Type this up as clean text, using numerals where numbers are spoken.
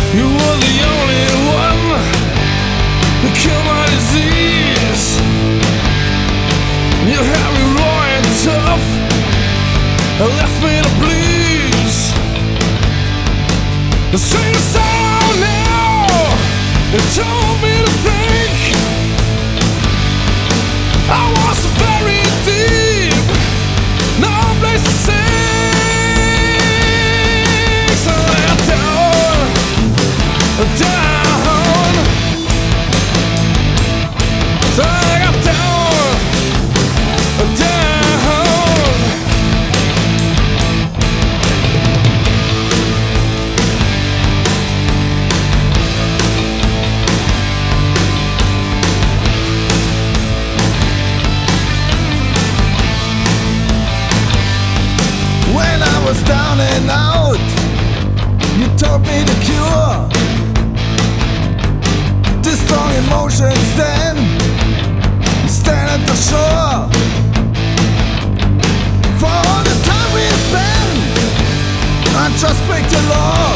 You were the only one who killed my disease. You had me raw and tough and left me to bleed. Sing a song now. It told me to think. I was very deep, no place to sing. So let down, down. So I got down, down. When I was down and out, you taught me the cure. The strong emotions then stand at the shore. For all the time we spent, I just break the law.